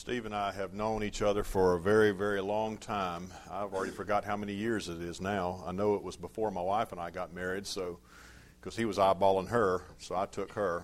Steve and I have known each other for a very, very long time. I've already forgot how many years it is now. I know it was before my wife and I got married, so because he was eyeballing her, so I took her.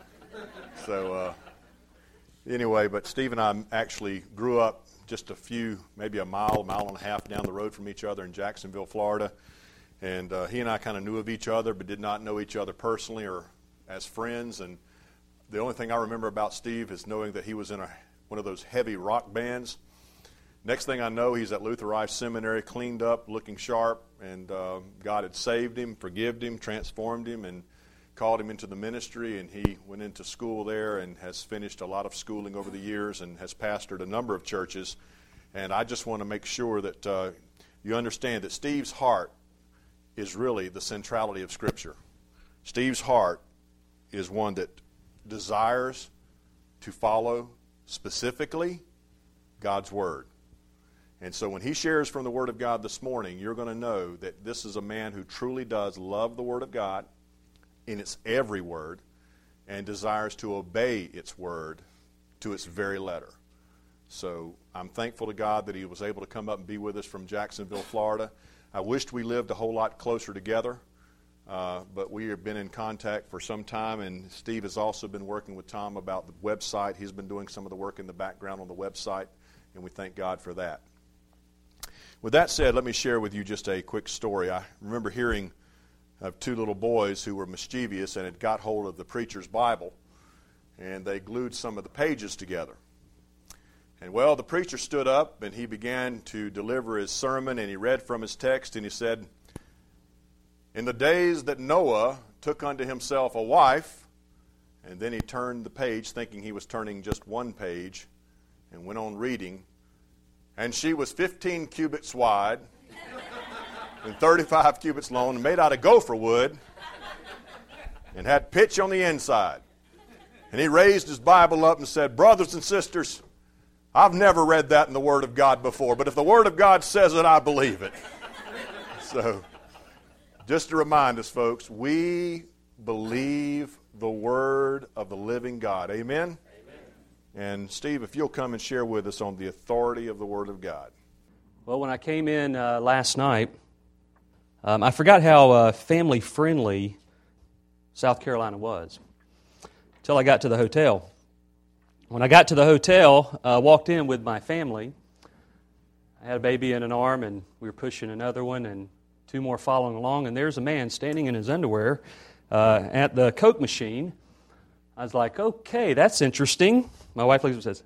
Anyway, but Steve and I actually grew up just a few, maybe a mile and a half down the road from each other in Jacksonville, Florida. And he and I kind of knew of each other, but did not know each other personally or as friends. And the only thing I remember about Steve is knowing that he was in one of those heavy rock bands. Next thing I know, he's at Luther Rife Seminary, cleaned up, looking sharp, and God had saved him, forgived him, transformed him, and called him into the ministry. And he went into school there and has finished a lot of schooling over the years and has pastored a number of churches. And I just want to make sure that you understand that Steve's heart is really the centrality of Scripture. Steve's heart is one that desires to follow specifically God's Word. And so when he shares from the Word of God this morning, you're going to know that this is a man who truly does love the Word of God in its every word and desires to obey its word to its very letter. So I'm thankful to God that he was able to come up and be with us from Jacksonville, Florida. I wished we lived a whole lot closer together, but we have been in contact for some time, and Steve has also been working with Tom about the website. He's been doing some of the work in the background on the website, and we thank God for that. With that said, let me share with you just a quick story. I remember hearing of two little boys who were mischievous and had got hold of the preacher's Bible, and they glued some of the pages together. And well, the preacher stood up and he began to deliver his sermon, and he read from his text, and he said, "In the days that Noah took unto himself a wife," and then he turned the page thinking he was turning just one page and went on reading, "and she was 15 cubits wide and 35 cubits long, and made out of gopher wood, and had pitch on the inside." And he raised his Bible up and said, "Brothers and sisters, I've never read that in the Word of God before, but if the Word of God says it, I believe it." So, just to remind us, folks, we believe the Word of the living God. Amen? Amen. And Steve, if you'll come and share with us on the authority of the Word of God. Well, when I came in last night, I forgot how family-friendly South Carolina was until I got to the hotel. When I got to the hotel, I walked in with my family. I had a baby in an arm, and we were pushing another one, and two more following along, and there's a man standing in his underwear at the Coke machine. I was like, okay, that's interesting. My wife looks and says,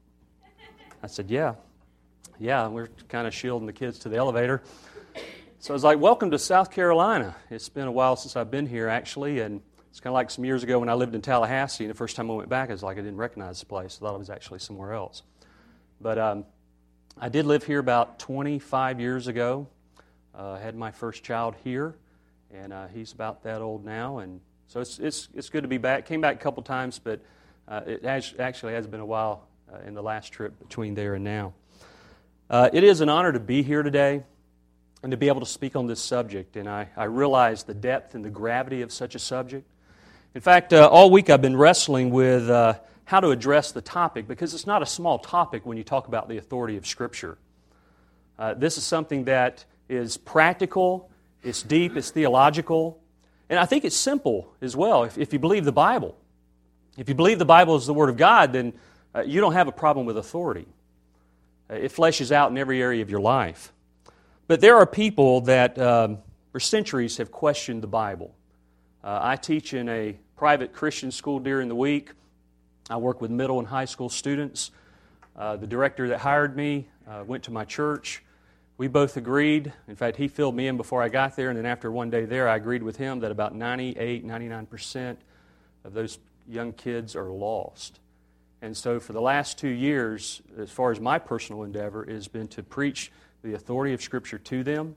I said, yeah, we're kind of shielding the kids to the elevator. So I was like, welcome to South Carolina. It's been a while since I've been here, actually, and it's kind of like some years ago when I lived in Tallahassee, and the first time I went back, I was like, I didn't recognize the place. I thought it was actually somewhere else. But I did live here about 25 years ago. I had my first child here, and he's about that old now, and so it's good to be back. Came back a couple times, but it actually has been a while in the last trip between there and now. It is an honor to be here today and to be able to speak on this subject, and I realize the depth and the gravity of such a subject. In fact, all week I've been wrestling with how to address the topic, because it's not a small topic when you talk about the authority of Scripture. This is something that is practical, it's deep, it's theological, and I think it's simple as well if you believe the Bible. If you believe the Bible is the Word of God, then you don't have a problem with authority. It fleshes out in every area of your life. But there are people that for centuries have questioned the Bible. I teach in a private Christian school during the week. I work with middle and high school students. The director that hired me went to my church. We both agreed. In fact, he filled me in before I got there, and then after one day there, I agreed with him that about 98, 99% of those young kids are lost. And so for the last 2 years, as far as my personal endeavor, has been to preach the authority of Scripture to them.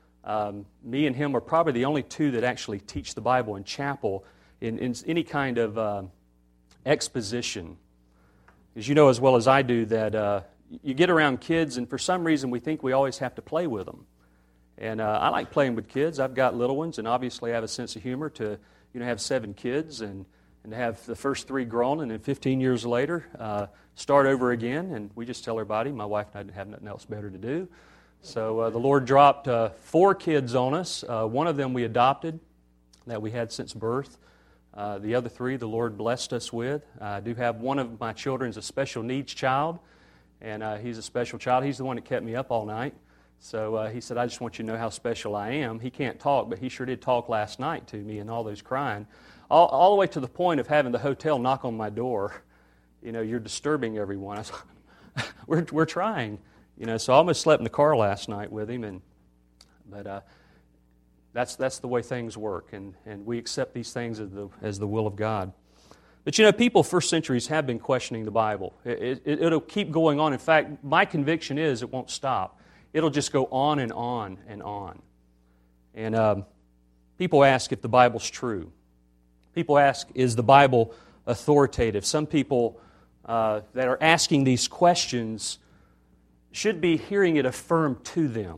Me and him are probably the only two that actually teach the Bible in chapel in any kind of exposition. As you know as well as I do that you get around kids, and for some reason we think we always have to play with them. And I like playing with kids. I've got little ones, and obviously I have a sense of humor to have 7 kids, and and to have the first 3 grown, and then 15 years later, start over again. And we just tell everybody, my wife and I have nothing else better to do. So the Lord dropped 4 kids on us. One of them we adopted, that we had since birth. The other 3 the Lord blessed us with. I do have one of my children's a special needs child, and he's a special child. He's the one that kept me up all night. So he said, I just want you to know how special I am. He can't talk, but he sure did talk last night to me and all those crying. All the way to the point of having the hotel knock on my door. You know, you're disturbing everyone. I said, we're trying. You know, so I almost slept in the car last night with him, but that's the way things work, and we accept these things as the will of God. But you know, people first centuries have been questioning the Bible. It'll keep going on. In fact, my conviction is it won't stop. It'll just go on and on and on. And people ask if the Bible's true. People ask, is the Bible authoritative? Some people that are asking these questions should be hearing it affirmed to them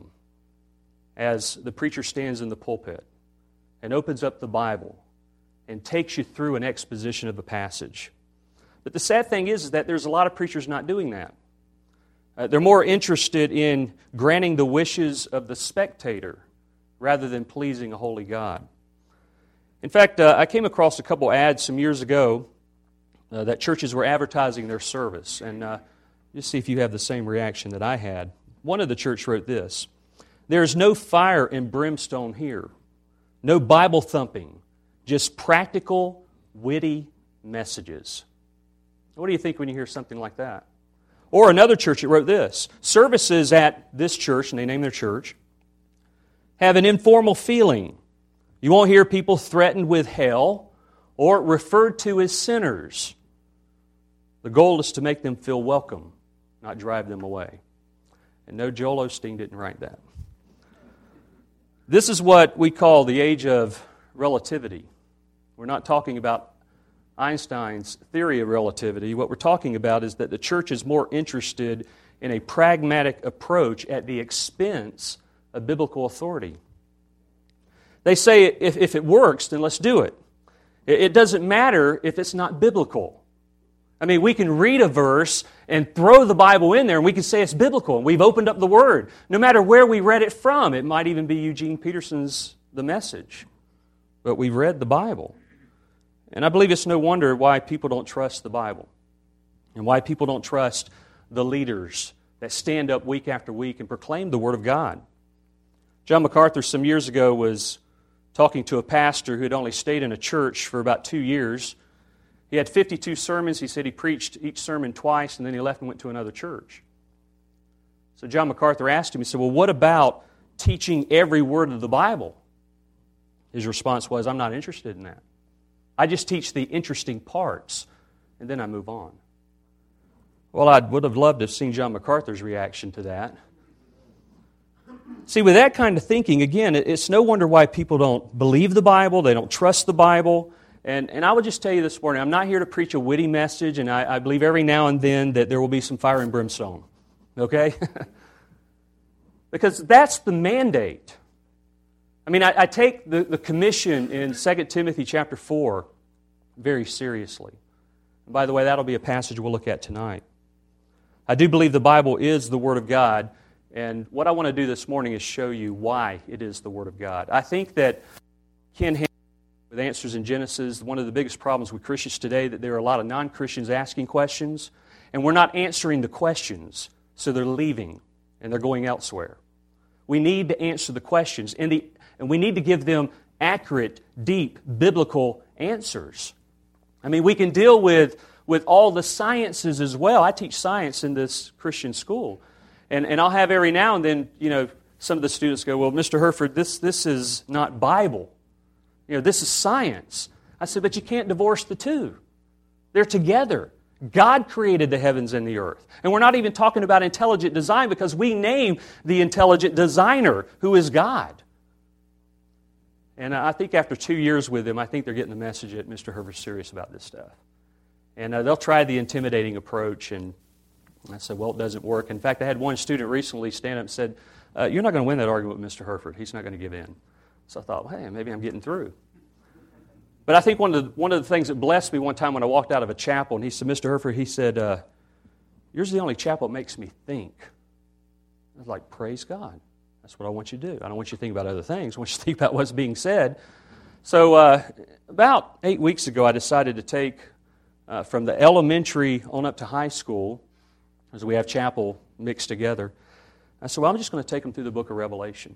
as the preacher stands in the pulpit and opens up the Bible and takes you through an exposition of a passage. But the sad thing is that there's a lot of preachers not doing that. They're more interested in granting the wishes of the spectator rather than pleasing a holy God. In fact, I came across a couple ads some years ago that churches were advertising their service, and just see if you have the same reaction that I had. One of the church wrote this: there is no fire and brimstone here, no Bible thumping, just practical, witty messages. What do you think when you hear something like that? Or another church that wrote this: services at this church, and they name their church, have an informal feeling. You won't hear people threatened with hell or referred to as sinners. The goal is to make them feel welcome, not drive them away. And no, Joel Osteen didn't write that. This is what we call the age of relativity. We're not talking about Einstein's theory of relativity. What we're talking about is that the church is more interested in a pragmatic approach at the expense of biblical authority. They say if it works, then let's do it. It doesn't matter if it's not biblical. I mean, we can read a verse and throw the Bible in there and we can say it's biblical and we've opened up the Word. No matter where we read it from, it might even be Eugene Peterson's The Message. But we've read the Bible. And I believe it's no wonder why people don't trust the Bible and why people don't trust the leaders that stand up week after week and proclaim the Word of God. John MacArthur some years ago was talking to a pastor who had only stayed in a church for about 2 years. He had 52 sermons. He said he preached each sermon twice, and then he left and went to another church. So John MacArthur asked him, he said, well, what about teaching every word of the Bible? His response was, I'm not interested in that. I just teach the interesting parts, and then I move on. Well, I would have loved to have seen John MacArthur's reaction to that. See, with that kind of thinking, again, it's no wonder why people don't believe the Bible, they don't trust the Bible. And I would just tell you this morning, I'm not here to preach a witty message, and I believe every now and then that there will be some fire and brimstone. Okay? Because that's the mandate. I mean, I take the commission in 2 Timothy chapter 4 very seriously. And by the way, that'll be a passage we'll look at tonight. I do believe the Bible is the Word of God, and what I want to do this morning is show you why it is the Word of God. I think that Ken Ham, with Answers in Genesis, one of the biggest problems with Christians today, that there are a lot of non-Christians asking questions, and we're not answering the questions, so they're leaving, and they're going elsewhere. We need to answer the questions, and we need to give them accurate, deep, biblical answers. I mean, we can deal with all the sciences as well. I teach science in this Christian school, and I'll have every now and then, you know, some of the students go, well, Mr. Herford, this is not Bible. You know, this is science. I said, but you can't divorce the two. They're together. God created the heavens and the earth. And we're not even talking about intelligent design because we name the intelligent designer, who is God. And I think after 2 years with them, I think they're getting the message that Mr. Herford's serious about this stuff. And they'll try the intimidating approach, and I said, well, it doesn't work. In fact, I had one student recently stand up and said, you're not going to win that argument with Mr. Herford. He's not going to give in. So I thought, well, hey, maybe I'm getting through. But I think one of the things that blessed me one time when I walked out of a chapel, and he said, Mr. Herford, he said, yours is the only chapel that makes me think. I was like, praise God. That's what I want you to do. I don't want you to think about other things. I want you to think about what's being said. So about 8 weeks ago, I decided to take from the elementary on up to high school, as we have chapel mixed together. I said, well, I'm just going to take them through the book of Revelation.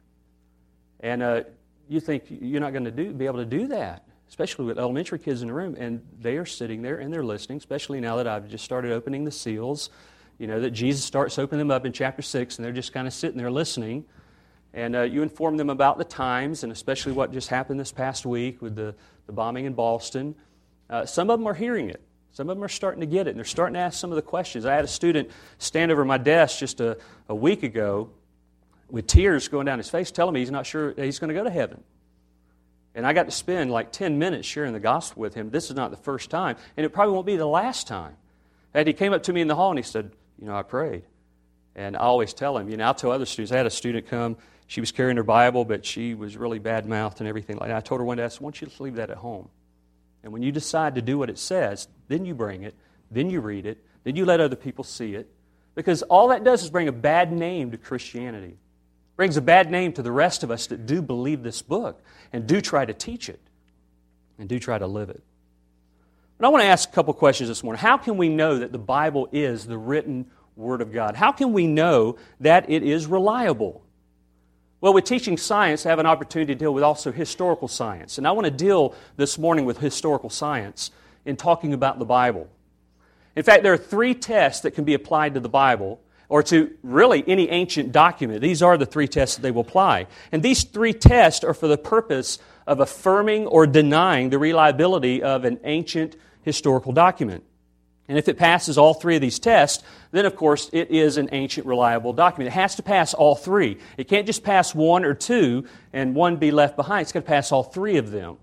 And you think you're not going to be able to do that, especially with elementary kids in the room, and they are sitting there and they're listening, especially now that I've just started opening the seals, that Jesus starts opening them up in chapter 6, and they're just kind of sitting there listening. And you inform them about the times, and especially what just happened this past week with the bombing in Boston. Some of them are hearing it. Some of them are starting to get it, and they're starting to ask some of the questions. I had a student stand over my desk just a week ago with tears going down his face, telling me he's not sure he's going to go to heaven. And I got to spend like 10 minutes sharing the gospel with him. This is not the first time, and it probably won't be the last time. And he came up to me in the hall and he said, I prayed. And I always tell him, I'll tell other students. I had a student come, she was carrying her Bible, but she was really bad-mouthed and everything like that. I told her one day, I said, why don't you just leave that at home? And when you decide to do what it says, then you bring it, then you read it, then you let other people see it. Because all that does is bring a bad name to Christianity. Brings a bad name to the rest of us that do believe this book and do try to teach it and do try to live it. But I want to ask a couple questions this morning. How can we know that the Bible is the written Word of God? How can we know that it is reliable? Well, with teaching science, I have an opportunity to deal with also historical science. And I want to deal this morning with historical science in talking about the Bible. In fact, there are 3 tests that can be applied to the Bible, or to really any ancient document. These are the 3 tests that they will apply. And these 3 tests are for the purpose of affirming or denying the reliability of an ancient historical document. And if it passes all 3 of these tests, then of course it is an ancient reliable document. It has to pass all 3. It can't just pass 1 or 2 and 1 be left behind. It's got to pass all 3 of them.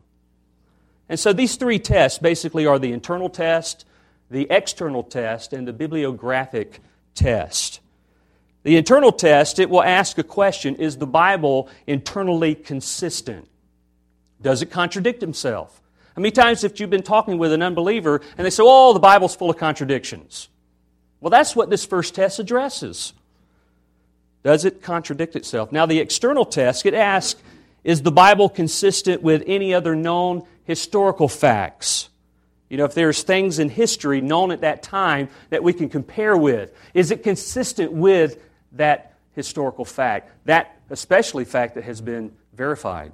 And so these 3 tests basically are the internal test, the external test, and the bibliographic test. The internal test, it will ask a question, is the Bible internally consistent? Does it contradict itself? How many times have you been talking with an unbeliever and they say, oh, the Bible's full of contradictions? Well, that's what this first test addresses. Does it contradict itself? Now, the external test, it asks, is the Bible consistent with any other known historical facts? If there's things in history known at that time that we can compare with, is it consistent with that historical fact, that especially fact that has been verified?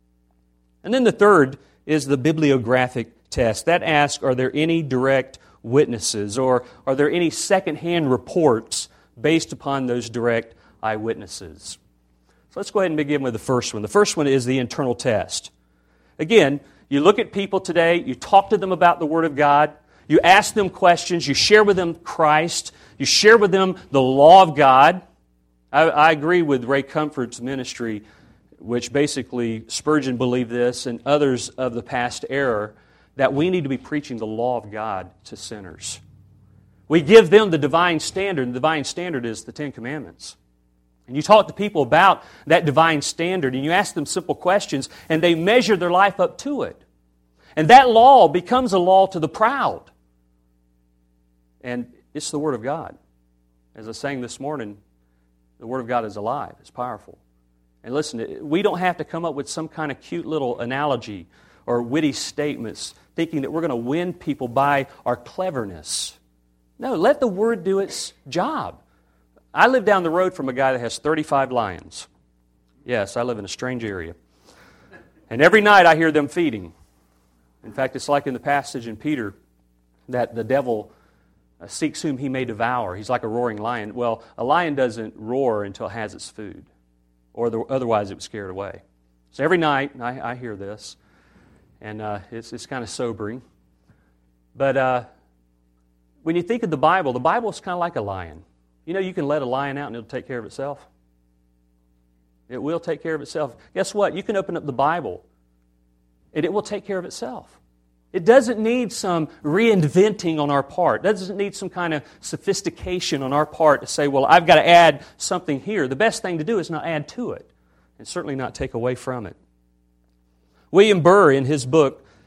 And then the third is the bibliographic test. That asks, are there any direct witnesses, or are there any secondhand reports based upon those direct eyewitnesses? So let's go ahead and begin with the first one. The first one is the internal test. Again, you look at people today, you talk to them about the Word of God, you ask them questions, you share with them Christ, you share with them the law of God. I agree with Ray Comfort's ministry, which basically Spurgeon believed this and others of the past era, that we need to be preaching the law of God to sinners. We give them the divine standard, and the divine standard is the 10 Commandments. And you talk to people about that divine standard, and you ask them simple questions, and they measure their life up to it. And that law becomes a law to the proud. And it's the Word of God. As I sang this morning, the Word of God is alive. It's powerful. And listen, we don't have to come up with some kind of cute little analogy or witty statements thinking that we're going to win people by our cleverness. No, let the Word do its job. I live down the road from a guy that has 35 lions. Yes, I live in a strange area. And every night I hear them feeding. In fact, it's like in the passage in Peter that the devil seeks whom he may devour. He's like a roaring lion. Well, a lion doesn't roar until it has its food, or otherwise it was scared away. So every night I hear this, and it's kind of sobering. But when you think of the Bible is kind of like a lion. You can let a lion out and it'll take care of itself. It will take care of itself. Guess what? You can open up the Bible and it will take care of itself. It doesn't need some reinventing on our part. It doesn't need some kind of sophistication on our part to say, well, I've got to add something here. The best thing to do is not add to it and certainly not take away from it. William Burr, in his book,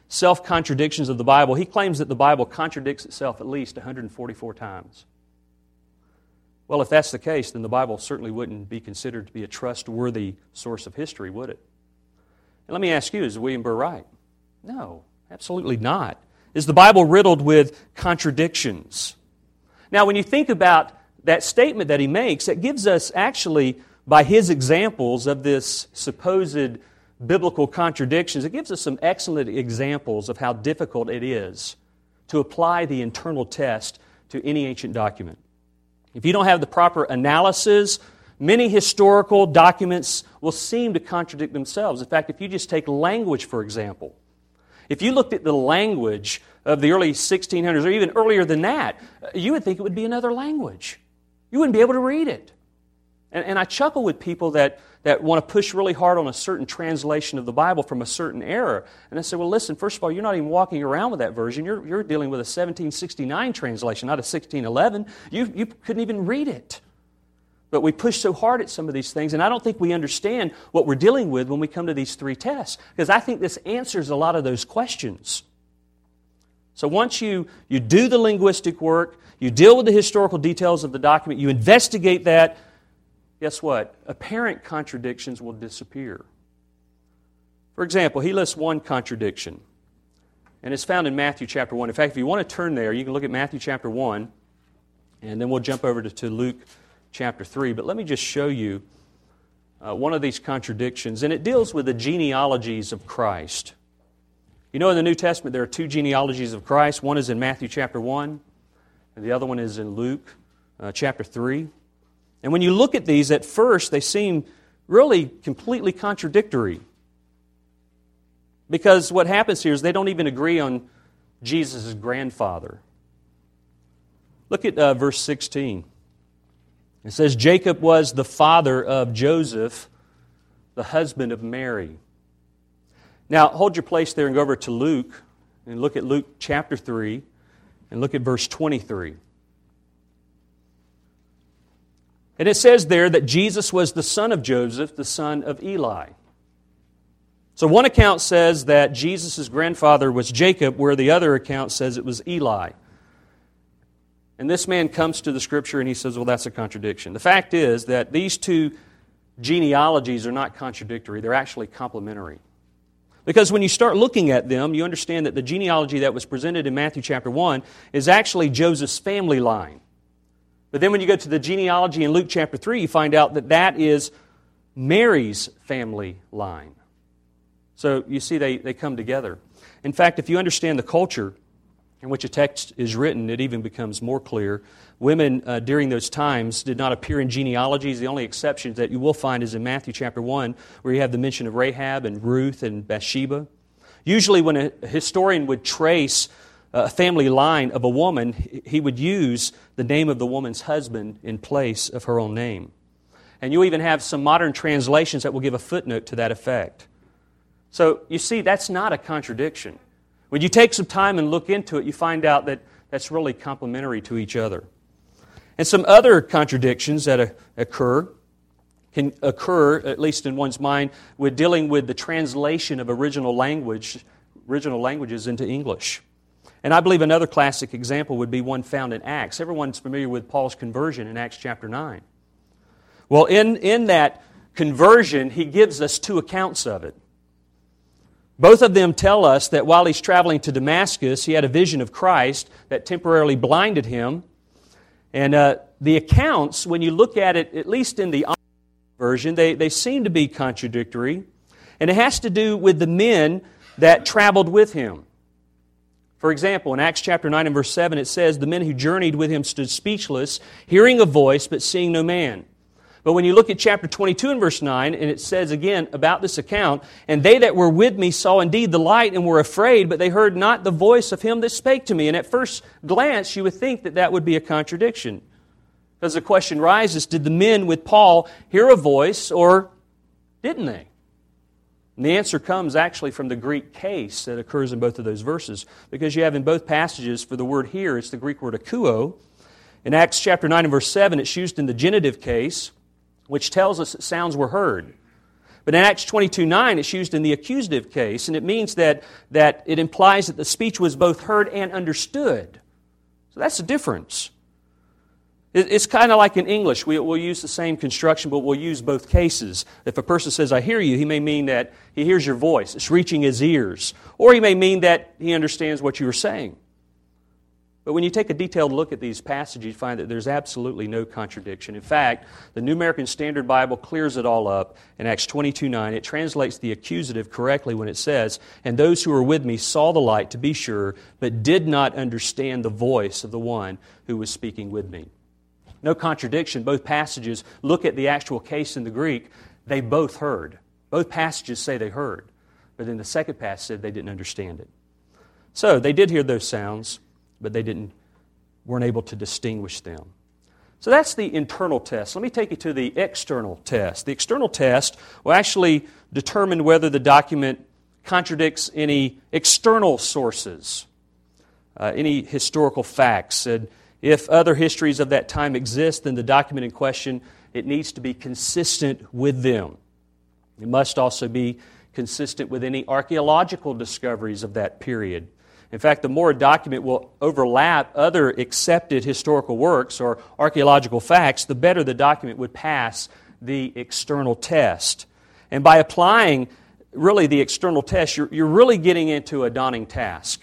self-contradictions of the Bible, he claims that the Bible contradicts itself at least 144 times. Well, if that's the case, then the Bible certainly wouldn't be considered to be a trustworthy source of history, would it? And let me ask you, is William Burr right? No, absolutely not. Is the Bible riddled with contradictions? Now, when you think about that statement that he makes, it gives us actually, by his examples of this supposed biblical contradictions, it gives us some excellent examples of how difficult it is to apply the internal test to any ancient document. If you don't have the proper analysis, many historical documents will seem to contradict themselves. In fact, if you just take language, for example, if you looked at the language of the early 1600s, or even earlier than that, you would think it would be another language. You wouldn't be able to read it. And I chuckle with people that want to push really hard on a certain translation of the Bible from a certain era. And I say, well, listen, first of all, you're not even walking around with that version. You're dealing with a 1769 translation, not a 1611. You couldn't even read it. But we push so hard at some of these things, and I don't think we understand what we're dealing with when we come to these three tests, because I think this answers a lot of those questions. So once you do the linguistic work, you deal with the historical details of the document, you investigate that, guess what? Apparent contradictions will disappear. For example, he lists one contradiction, and it's found in Matthew chapter 1. In fact, if you want to turn there, you can look at Matthew chapter 1, and then we'll jump over to Luke chapter 3. But let me just show you one of these contradictions, and it deals with the genealogies of Christ. You know, in the New Testament, there are two genealogies of Christ. One is in Matthew chapter 1, and the other one is in Luke chapter 3. And when you look at these, at first, they seem really completely contradictory. Because what happens here is they don't even agree on Jesus' grandfather. Look at verse 16. It says, Jacob was the father of Joseph, the husband of Mary. Now, hold your place there and go over to Luke, and look at Luke chapter 3, and look at verse 23. And it says there that Jesus was the son of Joseph, the son of Eli. So one account says that Jesus' grandfather was Jacob, where the other account says it was Eli. And this man comes to the Scripture and he says, well, that's a contradiction. The fact is that these two genealogies are not contradictory. They're actually complementary. Because when you start looking at them, you understand that the genealogy that was presented in Matthew chapter 1 is actually Joseph's family line. But then when you go to the genealogy in Luke chapter 3, you find out that that is Mary's family line. So you see they come together. In fact, if you understand the culture in which a text is written, it even becomes more clear. Women during those times did not appear in genealogies. The only exceptions that you will find is in Matthew chapter 1, where you have the mention of Rahab and Ruth and Bathsheba. Usually when a historian would trace a family line of a woman, he would use the name of the woman's husband in place of her own name. And you even have some modern translations that will give a footnote to that effect. So you see, that's not a contradiction. When you take some time and look into it, you find out that that's really complementary to each other. And some other contradictions that can occur, at least in one's mind, with dealing with the translation of original languages into English. And I believe another classic example would be one found in Acts. Everyone's familiar with Paul's conversion in Acts chapter 9. Well, in that conversion, he gives us two accounts of it. Both of them tell us that while he's traveling to Damascus, he had a vision of Christ that temporarily blinded him. And the accounts, when you look at it, at least in the version, they seem to be contradictory. And it has to do with the men that traveled with him. For example, in Acts chapter 9 and verse 7, it says, the men who journeyed with him stood speechless, hearing a voice, but seeing no man. But when you look at chapter 22 and verse 9, and it says again about this account, and they that were with me saw indeed the light and were afraid, but they heard not the voice of him that spake to me. And at first glance, you would think that that would be a contradiction. Because the question rises, did the men with Paul hear a voice, or didn't they? And the answer comes actually from the Greek case that occurs in both of those verses. Because you have in both passages, for the word hear, it's the Greek word akouo. In Acts chapter 9 and verse 7, it's used in the genitive case, which tells us that sounds were heard. But in Acts 22:9, it's used in the accusative case, and it means that it implies that the speech was both heard and understood. So that's the difference. It's kind of like in English. We'll use the same construction, but we'll use both cases. If a person says, I hear you, he may mean that he hears your voice. It's reaching his ears. Or he may mean that he understands what you are saying. But when you take a detailed look at these passages, you find that there's absolutely no contradiction. In fact, the New American Standard Bible clears it all up in Acts 22:9. It translates the accusative correctly when it says, and those who were with me saw the light, to be sure, but did not understand the voice of the one who was speaking with me. No contradiction. Both passages look at the actual case in the Greek. They both heard. Both passages say they heard. But then the second passage said they didn't understand it. So they did hear those sounds, but they weren't able to distinguish them. So that's the internal test. Let me take you to the external test. The external test will actually determine whether the document contradicts any external sources, any historical facts. And if other histories of that time exist, then the document in question, it needs to be consistent with them. It must also be consistent with any archaeological discoveries of that period. In fact, the more a document will overlap other accepted historical works or archaeological facts, the better the document would pass the external test. And by applying really the external test, you're really getting into a daunting task.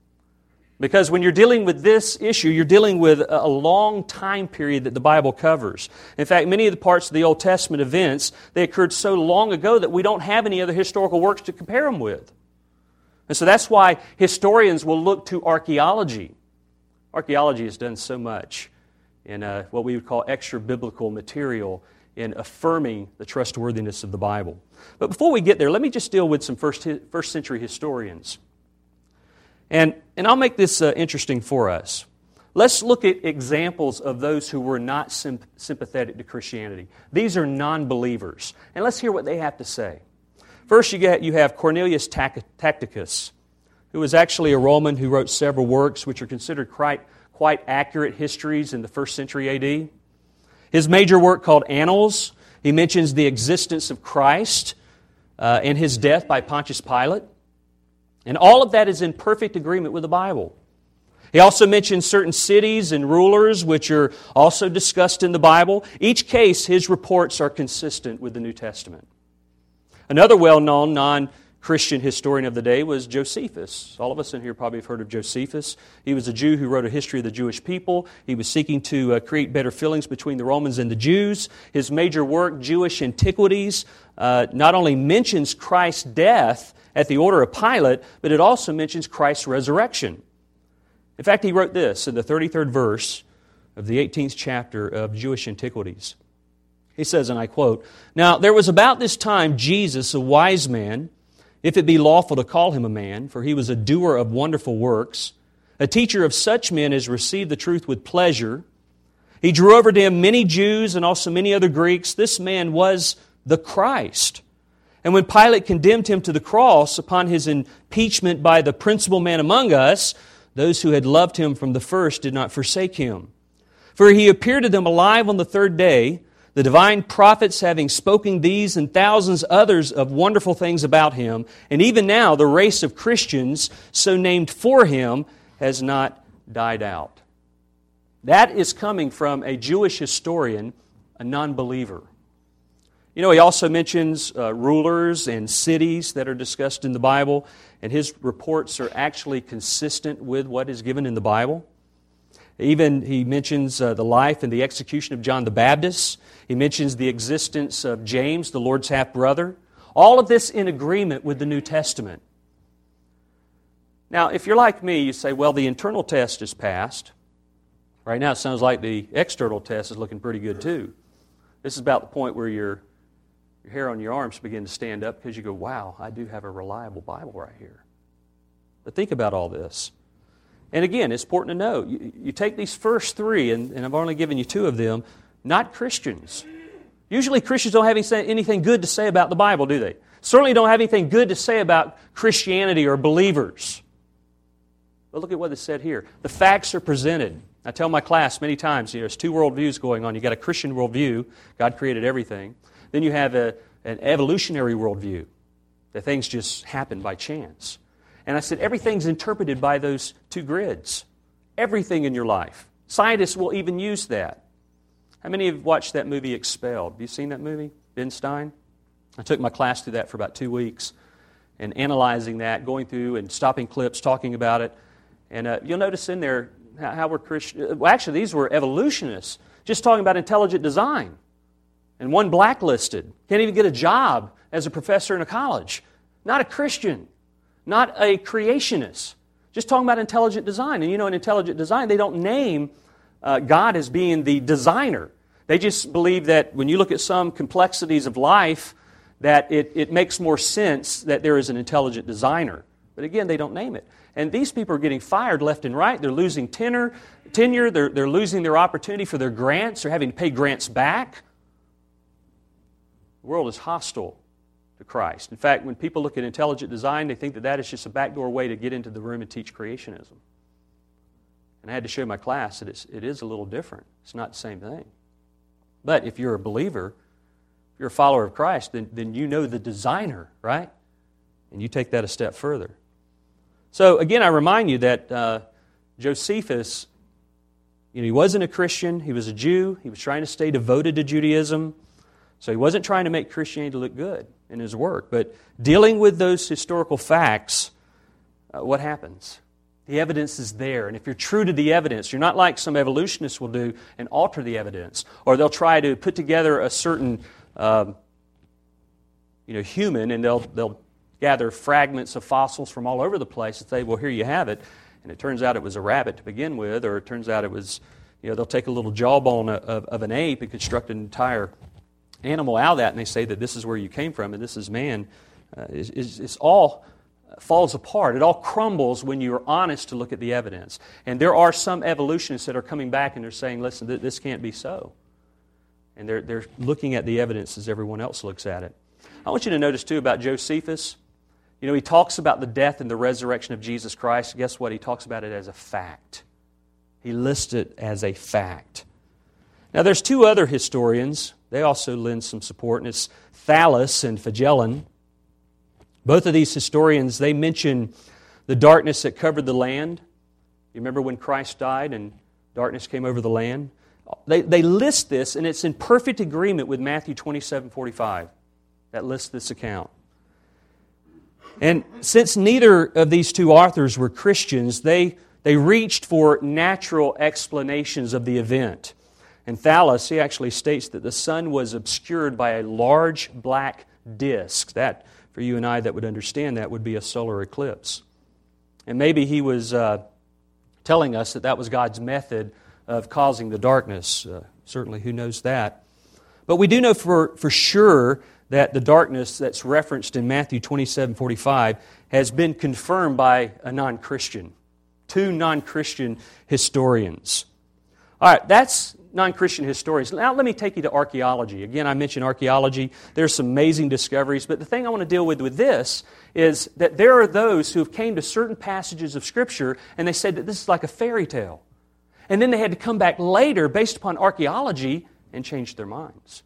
Because when you're dealing with this issue, you're dealing with a long time period that the Bible covers. In fact, many of the parts of the Old Testament events, they occurred so long ago that we don't have any other historical works to compare them with. And so that's why historians will look to archaeology. Archaeology has done so much in what we would call extra-biblical material in affirming the trustworthiness of the Bible. But before we get there, let me just deal with some first century historians. And I'll make this interesting for us. Let's look at examples of those who were not sympathetic to Christianity. These are non-believers. And let's hear what they have to say. First, you have Cornelius Tacitus, who was actually a Roman who wrote several works which are considered quite accurate histories in the 1st century A.D. His major work called Annals, he mentions the existence of Christ and His death by Pontius Pilate. And all of that is in perfect agreement with the Bible. He also mentions certain cities and rulers which are also discussed in the Bible. Each case, his reports are consistent with the New Testament. Another well-known non-Christian historian of the day was Josephus. All of us in here probably have heard of Josephus. He was a Jew who wrote a history of the Jewish people. He was seeking to create better feelings between the Romans and the Jews. His major work, Jewish Antiquities, not only mentions Christ's death at the order of Pilate, but it also mentions Christ's resurrection. In fact, he wrote this in the 33rd verse of the 18th chapter of Jewish Antiquities. He says, and I quote, "Now there was about this time Jesus, a wise man, if it be lawful to call him a man, for he was a doer of wonderful works, a teacher of such men as received the truth with pleasure. He drew over to him many Jews and also many other Greeks. This man was the Christ. And when Pilate condemned him to the cross upon his impeachment by the principal man among us, those who had loved him from the first did not forsake him. For he appeared to them alive on the 3rd day, the divine prophets having spoken these and thousands others of wonderful things about him. And even now the race of Christians, so named for him, has not died out." That is coming from a Jewish historian, a non-believer. You know, he also mentions rulers and cities that are discussed in the Bible, and his reports are actually consistent with what is given in the Bible. Even he mentions the life and the execution of John the Baptist. He mentions the existence of James, the Lord's half-brother. All of this in agreement with the New Testament. Now, if you're like me, you say, well, the internal test is passed. Right now it sounds like the external test is looking pretty good too. This is about the point where your hair on your arms begin to stand up because you go, wow, I do have a reliable Bible right here. But think about all this. And again, it's important to know, you take these first three, and I've only given you two of them, not Christians. Usually Christians don't have anything good to say about the Bible, do they? Certainly don't have anything good to say about Christianity or believers. But look at what is said here. The facts are presented. I tell my class many times, there's two worldviews going on. You've got a Christian worldview, God created everything. Then you have a an evolutionary worldview, that things just happen by chance. And I said, everything's interpreted by those two grids. Everything in your life. Scientists will even use that. How many have watched that movie Expelled? Have you seen that movie? Ben Stein? I took my class through that for about 2 weeks and analyzing that, going through and stopping clips, talking about it. And you'll notice in there how we're Christian. Well, actually, these were evolutionists just talking about intelligent design. And one blacklisted. Can't even get a job as a professor in a college. Not a Christian. Not a creationist. Just talking about intelligent design. And you know, in intelligent design, they don't name God as being the designer. They just believe that when you look at some complexities of life, that it makes more sense that there is an intelligent designer. But again, they don't name it. And these people are getting fired left and right. They're losing tenure. They're losing their opportunity for their grants. They're having to pay grants back. The world is hostile to Christ. In fact, when people look at intelligent design, they think that that is just a backdoor way to get into the room and teach creationism. And I had to show my class that it is a little different. It's not the same thing. But if you're a believer, if you're a follower of Christ, then you know the designer, right? And you take that a step further. So again, I remind you that Josephus, he wasn't a Christian. He was a Jew. He was trying to stay devoted to Judaism. So he wasn't trying to make Christianity look good in his work. But dealing with those historical facts, what happens? The evidence is there. And if you're true to the evidence, you're not like some evolutionists will do and alter the evidence. Or they'll try to put together a certain human, and they'll gather fragments of fossils from all over the place and say, well, here you have it. And it turns out it was a rabbit to begin with, or it turns out it was, they'll take a little jawbone of an ape and construct an entire animal out of that, and they say that this is where you came from and this is man. It's all falls apart. It all crumbles when you're honest to look at the evidence. And there are some evolutionists that are coming back and they're saying, listen, this can't be so. And they're looking at the evidence as everyone else looks at it. I want you to notice, too, about Josephus. He talks about the death and the resurrection of Jesus Christ. Guess what? He talks about it as a fact. He lists it as a fact. Now, there's two other historians. They also lend some support, and it's Thallus and Phagellon. Both of these historians, they mention the darkness that covered the land. You remember when Christ died and darkness came over the land? They list this, and it's in perfect agreement with Matthew 27:45. That lists this account. And since neither of these two authors were Christians, they reached for natural explanations of the event. And Thallus, he actually states that the sun was obscured by a large black disk. That, for you and I that would understand that, would be a solar eclipse. And maybe he was telling us that was God's method of causing the darkness. Certainly, who knows that? But we do know for sure that the darkness that's referenced in Matthew 27:45 has been confirmed by a non-Christian. Two non-Christian historians. All right, that's non-Christian historians. Now let me take you to archaeology. Again, I mentioned archaeology. There's some amazing discoveries, but the thing I want to deal with this is that there are those who have came to certain passages of Scripture and they said that this is like a fairy tale. And then they had to come back later based upon archaeology and change their minds.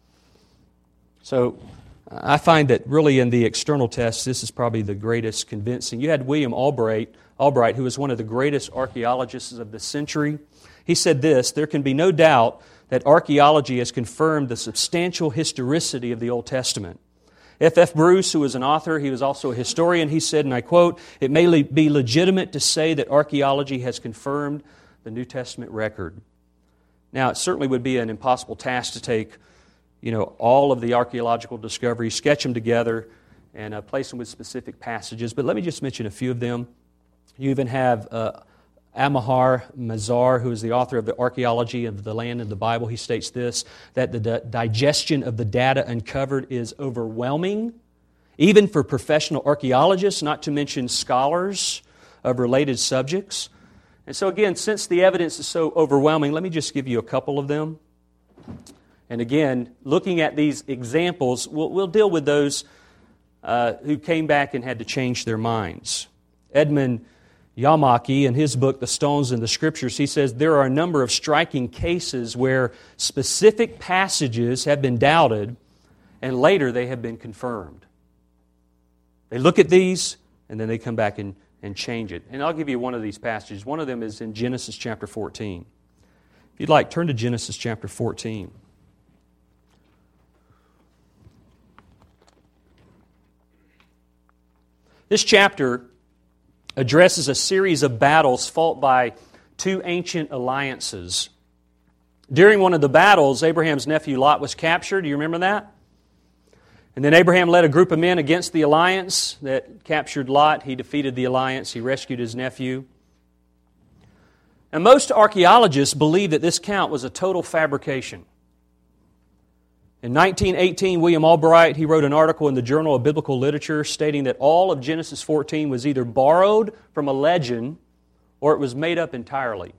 So I find that really in the external tests, this is probably the greatest convincing. You had William Albright, who was one of the greatest archaeologists of the century. He said this: there can be no doubt that archaeology has confirmed the substantial historicity of the Old Testament. F.F. Bruce, who was an author, he was also a historian, he said, and I quote, "It may be legitimate to say that archaeology has confirmed the New Testament record." Now, it certainly would be an impossible task to take all of the archaeological discoveries, sketch them together, and place them with specific passages. But let me just mention a few of them. You even have Amahar Mazar, who is the author of the Archaeology of the Land in the Bible. He states this, that the digestion of the data uncovered is overwhelming, even for professional archaeologists, not to mention scholars of related subjects. And so again, since the evidence is so overwhelming, let me just give you a couple of them. And again, looking at these examples, we'll deal with those who came back and had to change their minds. Edmund Yamaki, in his book, The Stones in the Scriptures, he says there are a number of striking cases where specific passages have been doubted and later they have been confirmed. They look at these, and then they come back and change it. And I'll give you one of these passages. One of them is in Genesis chapter 14. If you'd like, turn to Genesis chapter 14. This chapter addresses a series of battles fought by two ancient alliances. During one of the battles, Abraham's nephew Lot was captured. Do you remember that? And then Abraham led a group of men against the alliance that captured Lot. He defeated the alliance. He rescued his nephew. And most archaeologists believe that this count was a total fabrication. In 1918, William Albright, he wrote an article in the Journal of Biblical Literature stating that all of Genesis 14 was either borrowed from a legend or it was made up entirely.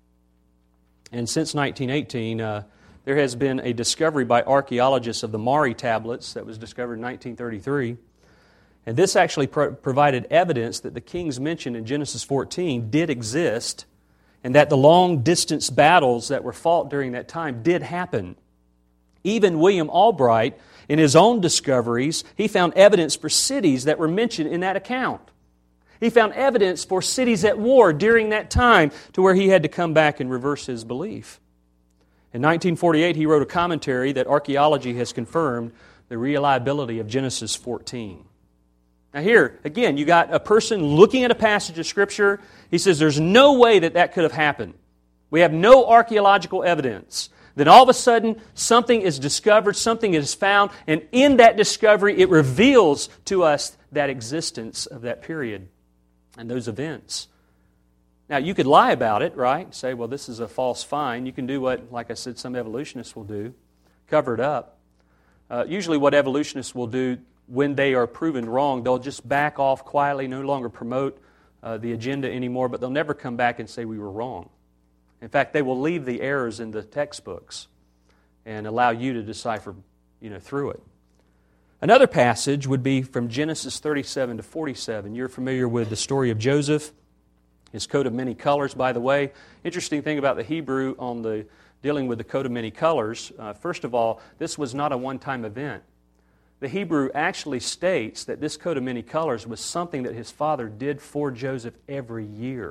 And since 1918, there has been a discovery by archaeologists of the Mari tablets that was discovered in 1933. And this actually provided evidence that the kings mentioned in Genesis 14 did exist and that the long-distance battles that were fought during that time did happen. Even William Albright, in his own discoveries, he found evidence for cities that were mentioned in that account. He found evidence for cities at war during that time to where he had to come back and reverse his belief. In 1948, he wrote a commentary that archaeology has confirmed the reliability of Genesis 14. Now here, again, you got a person looking at a passage of Scripture. He says there's no way that could have happened. We have no archaeological evidence. Then all of a sudden, something is discovered, something is found, and in that discovery, it reveals to us that existence of that period and those events. Now, you could lie about it, right? Say, well, this is a false find. You can do what, like I said, some evolutionists will do, cover it up. Usually what evolutionists will do when they are proven wrong, they'll just back off quietly, no longer promote the agenda anymore, but they'll never come back and say we were wrong. In fact, they will leave the errors in the textbooks and allow you to decipher, through it. Another passage would be from Genesis 37 to 47. You're familiar with the story of Joseph, his coat of many colors, by the way. Interesting thing about the Hebrew on the dealing with the coat of many colors, first of all, this was not a one-time event. The Hebrew actually states that this coat of many colors was something that his father did for Joseph every year.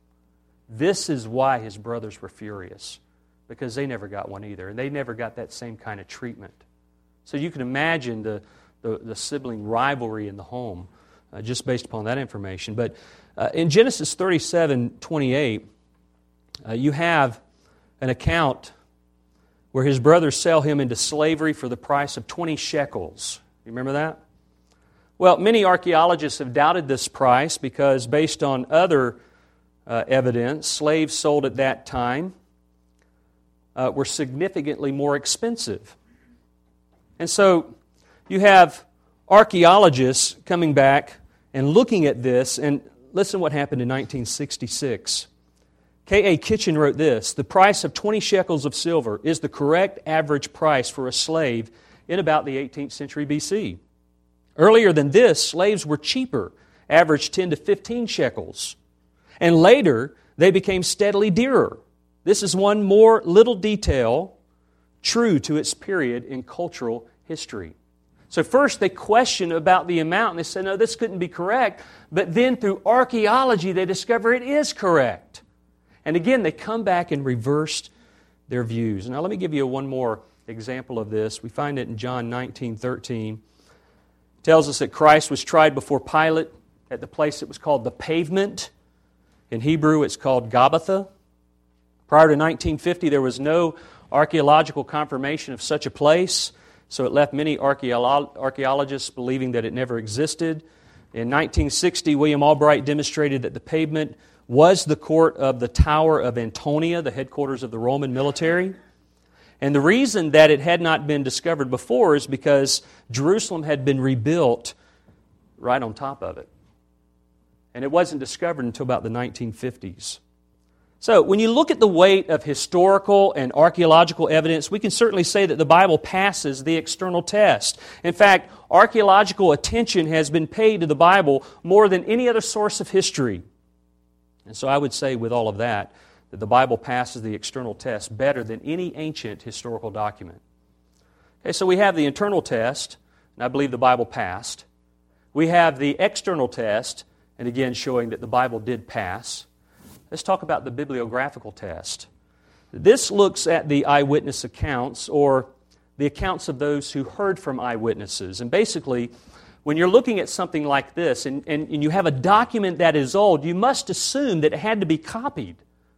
This is why his brothers were furious, because they never got one either, and they never got that same kind of treatment. So you can imagine the sibling rivalry in the home just based upon that information. But in Genesis 37:28, you have an account where his brothers sell him into slavery for the price of 20 shekels. You remember that? Well, many archaeologists have doubted this price because based on other evidence, slaves sold at that time were significantly more expensive. And so you have archaeologists coming back and looking at this, and listen what happened in 1966. K.A. Kitchen wrote this: "The price of 20 shekels of silver is the correct average price for a slave in about the 18th century B.C. Earlier than this, slaves were cheaper, averaged 10 to 15 shekels. And later, they became steadily dearer. This is one more little detail true to its period in cultural history." So first they question about the amount, and they say, no, this couldn't be correct. But then through archaeology, they discover it is correct. And again, they come back and reversed their views. Now let me give you one more example of this. We find it in John 19:13. It tells us that Christ was tried before Pilate at the place that was called the Pavement. In Hebrew, it's called Gabbatha. Prior to 1950, there was no archaeological confirmation of such a place, so it left many archaeologists believing that it never existed. In 1960, William Albright demonstrated that the Pavement was the court of the Tower of Antonia, the headquarters of the Roman military. And the reason that it had not been discovered before is because Jerusalem had been rebuilt right on top of it. And it wasn't discovered until about the 1950s. So when you look at the weight of historical and archaeological evidence, we can certainly say that the Bible passes the external test. In fact, archaeological attention has been paid to the Bible more than any other source of history. And so I would say with all of that the Bible passes the external test better than any ancient historical document. Okay, so we have the internal test, and I believe the Bible passed. We have the external test, and again showing that the Bible did pass. Let's talk about the bibliographical test. This looks at the eyewitness accounts, or the accounts of those who heard from eyewitnesses. And basically, when you're looking at something like this, and you have a document that is old, you must assume that it had to be copied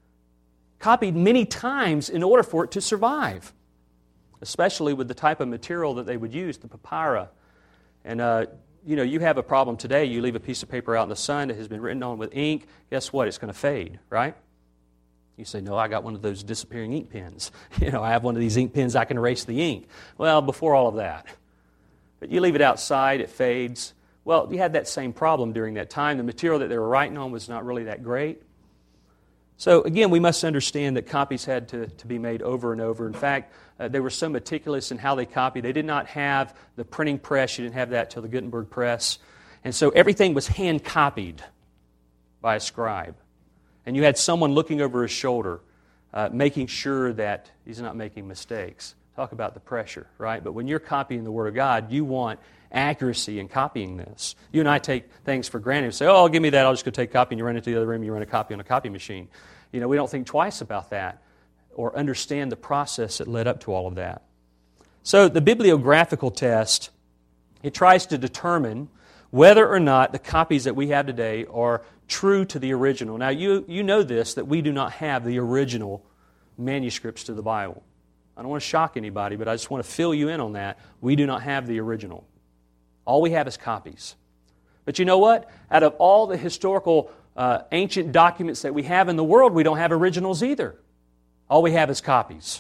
many times in order for it to survive, especially with the type of material that they would use, the papyri. And you have a problem today. You leave a piece of paper out in the sun that has been written on with ink. Guess what? It's going to fade, right? You say, no, I got one of those disappearing ink pens. I have one of these ink pens, I can erase the ink. Well, before all of that. But you leave it outside, it fades. Well, you had that same problem during that time. The material that they were writing on was not really that great. So again, we must understand that copies had to be made over and over. In fact, they were so meticulous in how they copied. They did not have the printing press. You didn't have that till the Gutenberg press. And so everything was hand-copied by a scribe. And you had someone looking over his shoulder, making sure that he's not making mistakes. Talk about the pressure, right? But when you're copying the Word of God, you want accuracy in copying this. You and I take things for granted and say, oh, give me that, I'll just go take a copy, and you run into the other room, you run a copy on a copy machine. We don't think twice about that or understand the process that led up to all of that. So the bibliographical test, it tries to determine whether or not the copies that we have today are true to the original. Now, you know this, that we do not have the original manuscripts to the Bible. I don't want to shock anybody, but I just want to fill you in on that. We do not have the original. All we have is copies. But you know what? Out of all the historical ancient documents that we have in the world, we don't have originals either. All we have is copies.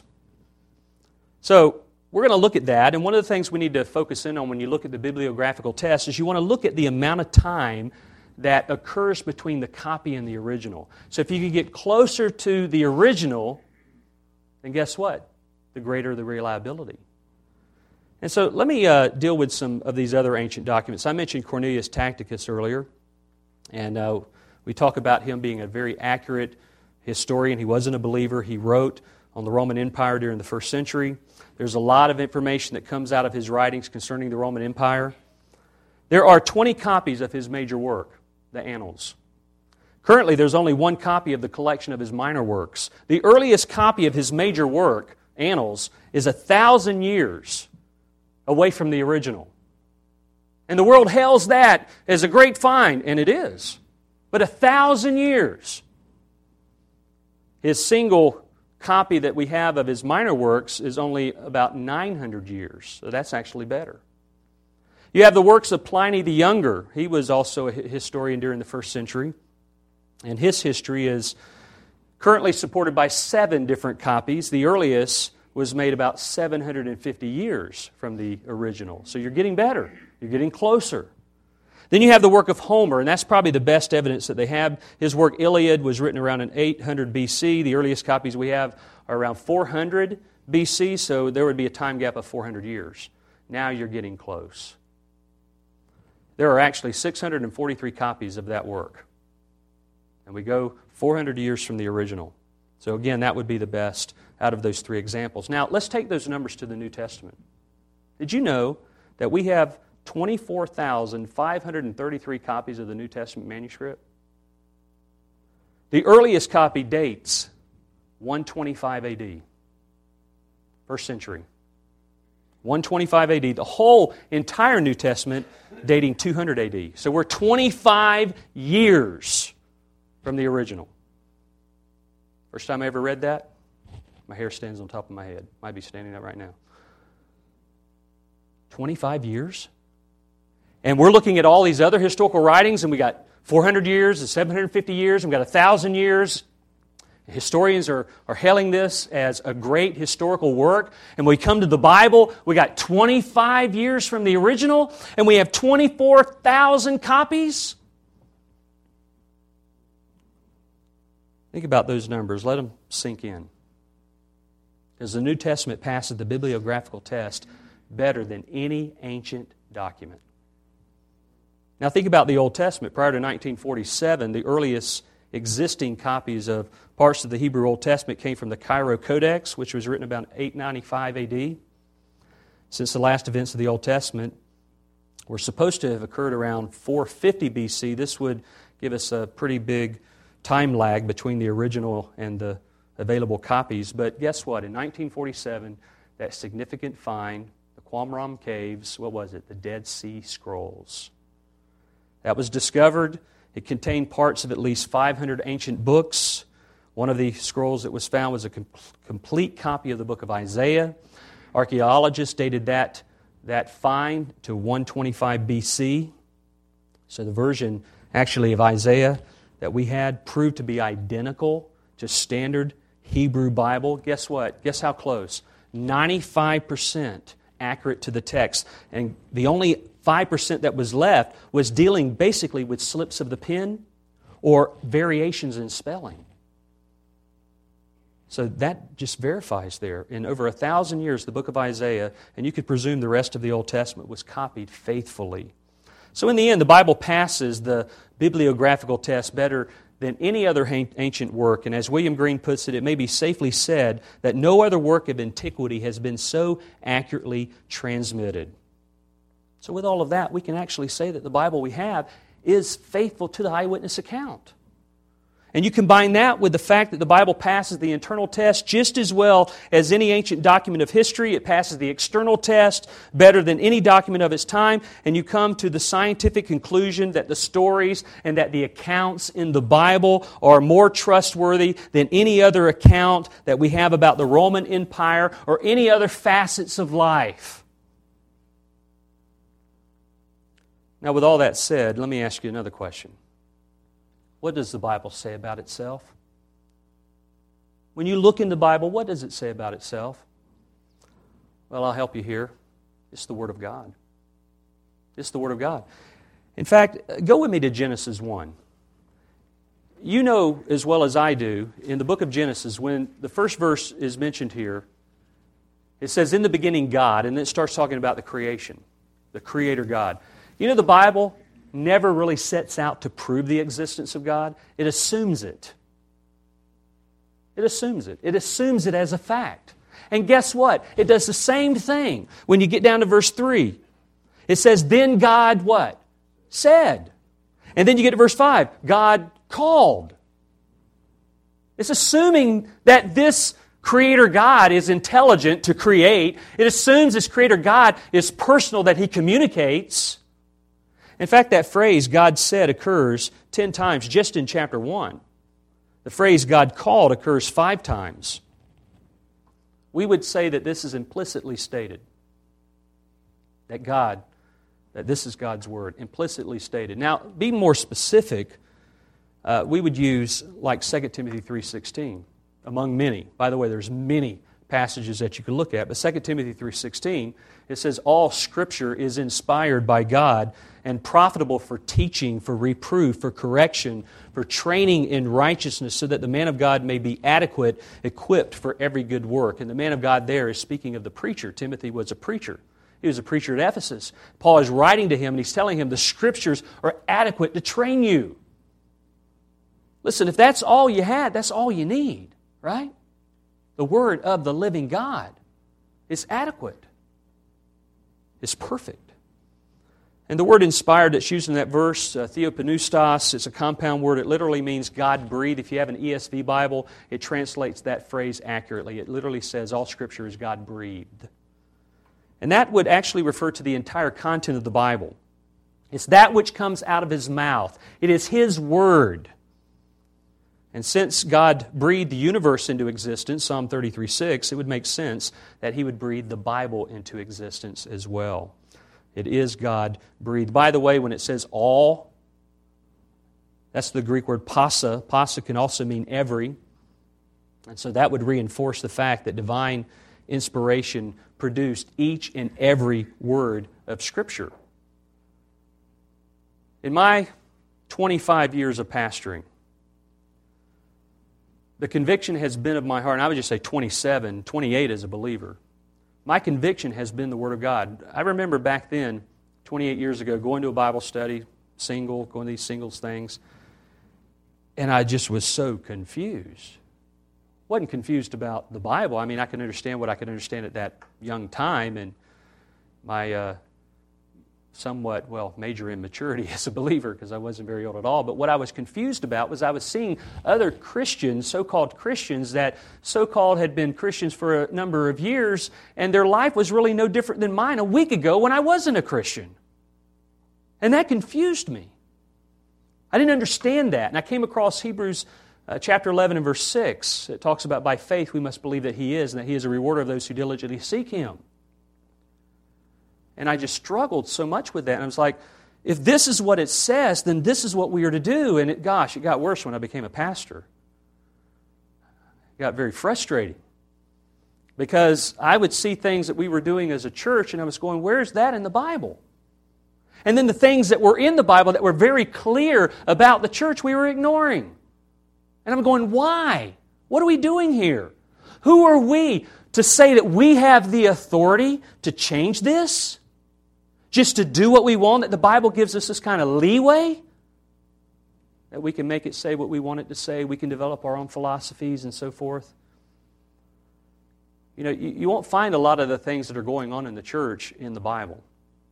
So we're going to look at that, and one of the things we need to focus in on when you look at the bibliographical test is you want to look at the amount of time that occurs between the copy and the original. So if you can get closer to the original, then guess what? The greater the reliability. And so let me deal with some of these other ancient documents. I mentioned Cornelius Tacitus earlier, and we talk about him being a very accurate historian. He wasn't a believer. He wrote on the Roman Empire during the first century. There's a lot of information that comes out of his writings concerning the Roman Empire. There are 20 copies of his major work, the Annals. Currently, there's only one copy of the collection of his minor works. The earliest copy of his major work, Annals, is 1,000 years away from the original. And the world hails that as a great find, and it is. But 1,000 years. His single copy that we have of his minor works is only about 900 years. So that's actually better. You have the works of Pliny the Younger. He was also a historian during the first century. And his history is currently supported by 7 different copies. The earliest was made about 750 years from the original. So you're getting better. You're getting closer. Then you have the work of Homer, and that's probably the best evidence that they have. His work Iliad was written around in 800 BC. The earliest copies we have are around 400 BC, so there would be a time gap of 400 years. Now you're getting close. There are actually 643 copies of that work. And we go 400 years from the original. So again, that would be the best out of those 3 examples. Now, let's take those numbers to the New Testament. Did you know that we have 24,533 copies of the New Testament manuscript? The earliest copy dates 125 AD, first century. 125 AD. The whole entire New Testament dating 200 AD. So we're 25 years from the original. First time I ever read that, my hair stands on top of my head. Might be standing up right now. 25 years? And we're looking at all these other historical writings, and we got 400 years and 750 years, and we've got 1,000 years. Historians are hailing this as a great historical work. And when we come to the Bible, we got 25 years from the original, and we have 24,000 copies. Think about those numbers. Let them sink in. Because the New Testament passes the bibliographical test better than any ancient document. Now think about the Old Testament. Prior to 1947, the earliest existing copies of parts of the Hebrew Old Testament came from the Cairo Codex, which was written about 895 AD. since the last events of the Old Testament were supposed to have occurred around 450 BC, this would give us a pretty big time lag between the original and the available copies. But guess what? In 1947, that significant find, the Qumran Caves, what was it? The Dead Sea Scrolls. That was discovered. It contained parts of at least 500 ancient books. One of the scrolls that was found was a complete copy of the book of Isaiah. Archaeologists dated that find to 125 BC. So the version actually of Isaiah that we had proved to be identical to standard Hebrew Bible. Guess what? Guess how close? 95% accurate to the text. And the only 5% that was left was dealing basically with slips of the pen or variations in spelling. So that just verifies there. In over 1,000 years, the book of Isaiah, and you could presume the rest of the Old Testament, was copied faithfully. So in the end, the Bible passes the bibliographical test better than any other ancient work. And as William Green puts it, it may be safely said that no other work of antiquity has been so accurately transmitted. So with all of that, we can actually say that the Bible we have is faithful to the eyewitness account. And you combine that with the fact that the Bible passes the internal test just as well as any ancient document of history. It passes the external test better than any document of its time. And you come to the scientific conclusion that the stories and that the accounts in the Bible are more trustworthy than any other account that we have about the Roman Empire or any other facets of life. Now, with all that said, let me ask you another question. What does the Bible say about itself? When you look in the Bible, what does it say about itself? Well, I'll help you here. It's the Word of God. It's the Word of God. In fact, go with me to Genesis 1. You know as well as I do, in the book of Genesis, when the first verse is mentioned here, it says, "In the beginning, God," and then it starts talking about the creation, the Creator God. You know, the Bible never really sets out to prove the existence of God. It assumes it. It assumes it. It assumes it as a fact. And guess what? It does the same thing when you get down to verse 3. It says, "Then God," what? "Said." And then you get to verse 5. God called. It's assuming that this Creator God is intelligent to create. It assumes this Creator God is personal, that He communicates. In fact, that phrase, "God said," occurs 10 times just in chapter 1. The phrase "God called" occurs 5 times. We would say that this is implicitly stated. That this is God's Word, implicitly stated. Now, be more specific, we would use like 2 Timothy 3:16, among many. By the way, there's many passages that you could look at, but 2 Timothy 3:16, it says, "All Scripture is inspired by God and profitable for teaching, for reproof, for correction, for training in righteousness, so that the man of God may be adequate, equipped for every good work." And the man of God there is speaking of the preacher. Timothy was a preacher. He was a preacher at Ephesus. Paul is writing to him, and he's telling him the Scriptures are adequate to train you. Listen, if that's all you had, that's all you need, right? The Word of the living God is adequate. It's perfect. And the word "inspired" that's used in that verse, theopneustos, it's a compound word. It literally means God breathed. If you have an ESV Bible, it translates that phrase accurately. It literally says all Scripture is God breathed. And that would actually refer to the entire content of the Bible. It's that which comes out of His mouth. It is His Word. And since God breathed the universe into existence, Psalm 33:6, it would make sense that He would breathe the Bible into existence as well. It is God breathed. By the way, when it says all, that's the Greek word pasa. Pasa can also mean every. And so that would reinforce the fact that divine inspiration produced each and every word of Scripture. In my 25 years of pastoring, the conviction has been of my heart, and I would just say 27, 28 as a believer. My conviction has been the Word of God. I remember back then, 28 years ago, going to a Bible study, going to these singles things, and I just was so confused. Wasn't confused about the Bible. I mean, I can understand what I could understand at that young time, and my somewhat, major immaturity as a believer, because I wasn't very old at all. But what I was confused about was I was seeing other Christians, so-called Christians, that so-called had been Christians for a number of years, and their life was really no different than mine a week ago when I wasn't a Christian. And that confused me. I didn't understand that. And I came across Hebrews chapter 11 and verse 6. It talks about by faith we must believe that He is, and that He is a rewarder of those who diligently seek Him. And I just struggled so much with that. And I was like, if this is what it says, then this is what we are to do. And it got worse when I became a pastor. It got very frustrating. Because I would see things that we were doing as a church, and I was going, where's that in the Bible? And then the things that were in the Bible that were very clear about the church, we were ignoring. And I'm going, why? What are we doing here? Who are we to say that we have the authority to change this? Just to do what we want, that the Bible gives us this kind of leeway? That we can make it say what we want it to say, we can develop our own philosophies and so forth? You know, you won't find a lot of the things that are going on in the church in the Bible.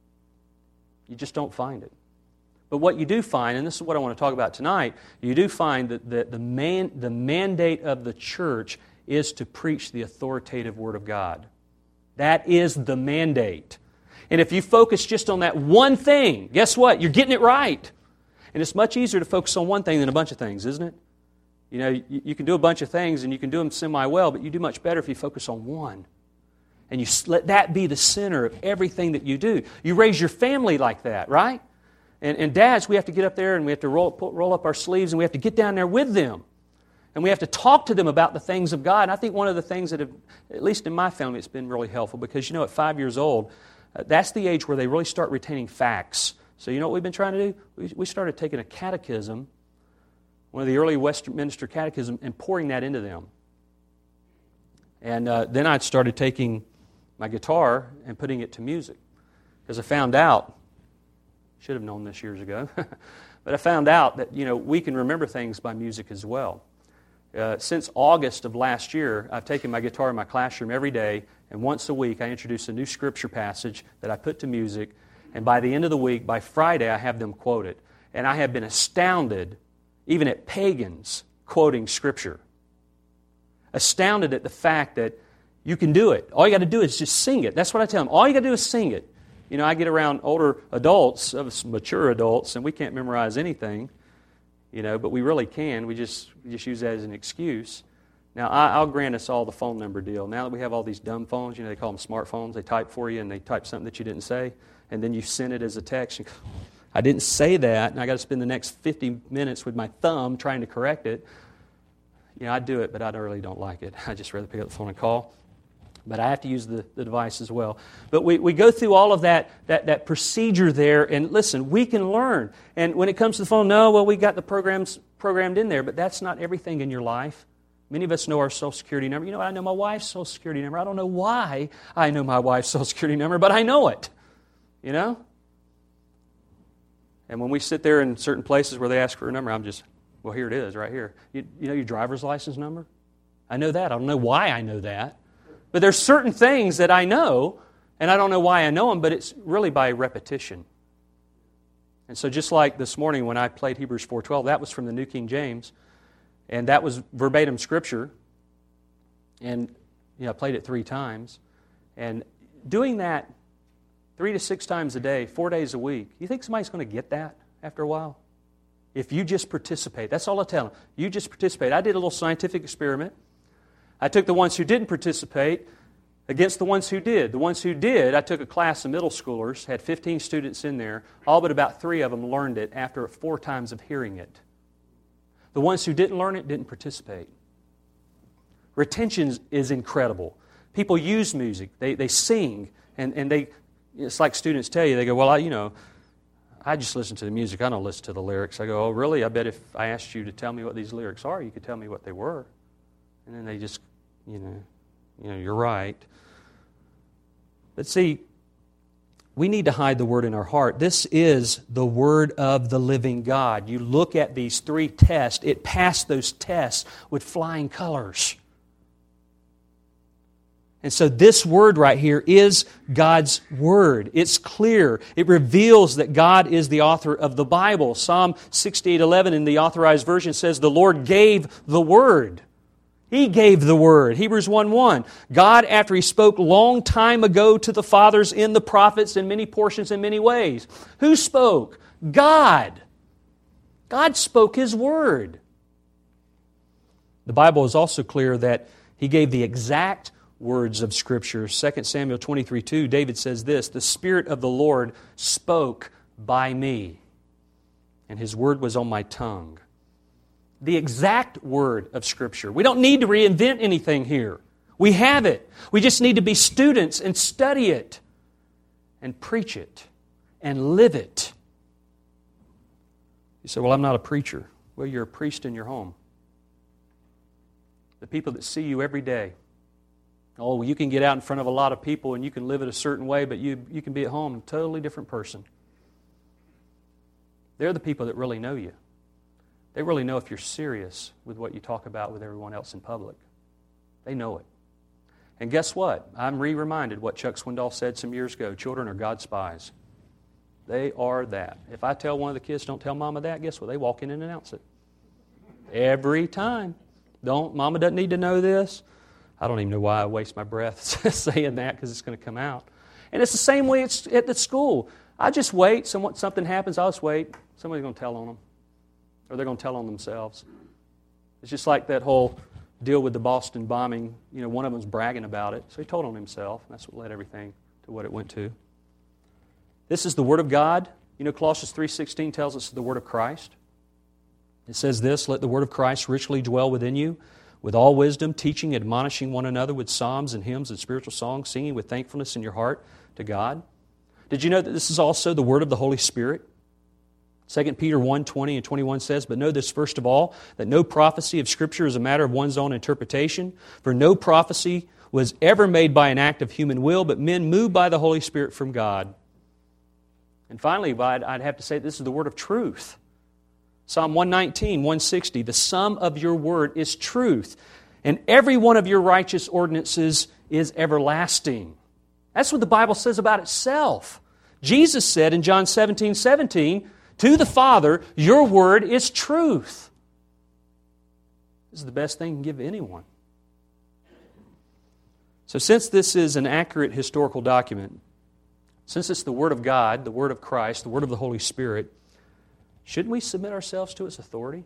You just don't find it. But what you do find, and this is what I want to talk about tonight, you do find that the mandate of the church is to preach the authoritative Word of God. That is the mandate. And if you focus just on that one thing, guess what? You're getting it right. And it's much easier to focus on one thing than a bunch of things, isn't it? You know, you can do a bunch of things and you can do them semi-well, but you do much better if you focus on one. And you let that be the center of everything that you do. You raise your family like that, right? And dads, we have to get up there and we have to roll up our sleeves and we have to get down there with them. And we have to talk to them about the things of God. And I think one of the things that have, at least in my family, it's been really helpful because, you know, at 5 years old, that's the age where they really start retaining facts. So you know what we've been trying to do? We started taking a catechism, one of the early Westminster catechism, and pouring that into them. And then I started taking my guitar and putting it to music. Because I found out, should have known this years ago, but I found out that, you know, we can remember things by music as well. Since August of last year, I've taken my guitar in my classroom every day, and once a week I introduce a new scripture passage that I put to music, and by the end of the week, by Friday, I have them quote it. And I have been astounded, even at pagans, quoting Scripture. Astounded at the fact that you can do it. All you got to do is just sing it. That's what I tell them. All you got to do is sing it. You know, I get around older adults, mature adults, and we can't memorize anything. You know, but we really can. We just use that as an excuse. Now, I'll grant us all the phone number deal. Now that we have all these dumb phones, you know, they call them smartphones. They type for you, and they type something that you didn't say, and then you send it as a text. And I didn't say that, and I got to spend the next 50 minutes with my thumb trying to correct it. You know, I do it, but I really don't like it. I just rather pick up the phone and call. But I have to use the device as well. But we go through all of that procedure there, and listen, we can learn. And when it comes to the phone, we got the programs programmed in there, but that's not everything in your life. Many of us know our Social Security number. You know, I know my wife's Social Security number. I don't know why I know my wife's Social Security number, but I know it. You know? And when we sit there in certain places where they ask for a number, I'm just, well, here it is, right here. You know your driver's license number? I know that. I don't know why I know that. But there's certain things that I know, and I don't know why I know them, but it's really by repetition. And so just like this morning when I played Hebrews 4:12, that was from the New King James, and that was verbatim Scripture, and I played it 3 times. And doing that 3 to 6 times a day, 4 days a week, you think somebody's going to get that after a while? If you just participate, that's all I tell them. You just participate. I did a little scientific experiment. I took the ones who didn't participate against the ones who did. The ones who did, I took a class of middle schoolers, had 15 students in there, all but about 3 of them learned it after 4 times of hearing it. The ones who didn't learn it didn't participate. Retention is incredible. People use music. They sing, and they, it's like students tell you, they go, well, I just listen to the music. I don't listen to the lyrics. I go, oh, really? I bet if I asked you to tell me what these lyrics are, you could tell me what they were. And then they just, you're right. But see, we need to hide the Word in our heart. This is the Word of the living God. You look at these 3 tests. It passed those tests with flying colors. And so this word right here is God's word. It's clear. It reveals that God is the author of the Bible. Psalm 68:11 in the Authorized Version says, "The Lord gave the word." He gave the word. Hebrews 1:1. God, after He spoke long time ago to the fathers in the prophets in many portions in many ways. Who spoke? God. God spoke His word. The Bible is also clear that He gave the exact words of Scripture. 2 Samuel 23:2, David says this, "The Spirit of the Lord spoke by me, and His word was on my tongue." The exact word of Scripture. We don't need to reinvent anything here. We have it. We just need to be students and study it and preach it and live it. You say, "Well, I'm not a preacher." Well, you're a priest in your home. The people that see you every day. Oh, you can get out in front of a lot of people and you can live it a certain way, but you can be at home a totally different person. They're the people that really know you. They really know if you're serious with what you talk about with everyone else in public. They know it. And guess what? I'm reminded what Chuck Swindoll said some years ago. Children are God's spies. They are that. If I tell one of the kids, "Don't tell Mama that," guess what? They walk in and announce it. Every time. Mama doesn't need to know this. I don't even know why I waste my breath saying that, because it's going to come out. And it's the same way it's at the school. I just wait. Something happens, I'll just wait. Somebody's going to tell on them. Or they're going to tell on themselves. It's just like that whole deal with the Boston bombing. You know, one of them was bragging about it, so he told on himself. That's what led everything to what it went to. This is the Word of God. You know, Colossians 3:16 tells us the Word of Christ. It says this, "Let the Word of Christ richly dwell within you, with all wisdom, teaching and admonishing one another with psalms and hymns and spiritual songs, singing with thankfulness in your heart to God." Did you know that this is also the word of the Holy Spirit? 2 Peter 1:20 and 21 says, "But know this first of all, that no prophecy of Scripture is a matter of one's own interpretation, for no prophecy was ever made by an act of human will, but men moved by the Holy Spirit from God." And finally, I'd have to say this is the word of truth. Psalm 119, 160, "The sum of your word is truth, and every one of your righteous ordinances is everlasting." That's what the Bible says about itself. Jesus said in John 17:17, "To the Father, your word is truth." This is the best thing you can give anyone. So since this is an accurate historical document, since it's the Word of God, the Word of Christ, the Word of the Holy Spirit, shouldn't we submit ourselves to its authority?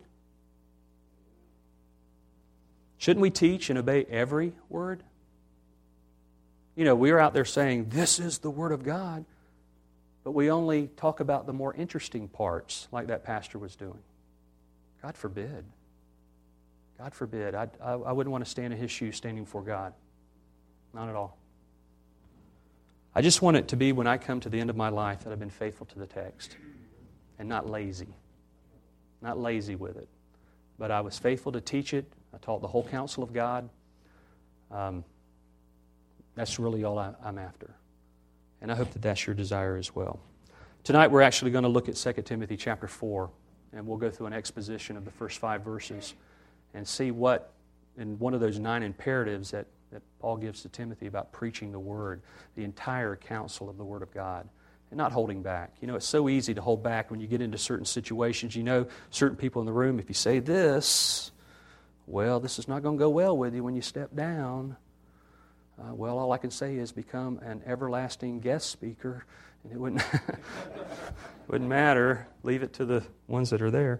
Shouldn't we teach and obey every word? You know, we're out there saying, "This is the Word of God," but we only talk about the more interesting parts, like that pastor was doing. God forbid. God forbid. I wouldn't want to stand in his shoes standing before God. Not at all. I just want it to be, when I come to the end of my life, that I've been faithful to the text and not lazy. Not lazy with it. But I was faithful to teach it. I taught the whole counsel of God. That's really all I'm after. And I hope that that's your desire as well. Tonight we're actually going to look at 2 Timothy chapter 4, and we'll go through an exposition of the first 5 verses and see what, in one of those 9 imperatives that Paul gives to Timothy about preaching the Word, the entire counsel of the Word of God, and not holding back. You know, it's so easy to hold back when you get into certain situations. You know, certain people in the room, if you say this, well, this is not going to go well with you when you step down. Well, all I can say is become an everlasting guest speaker, and it wouldn't matter. Leave it to the ones that are there.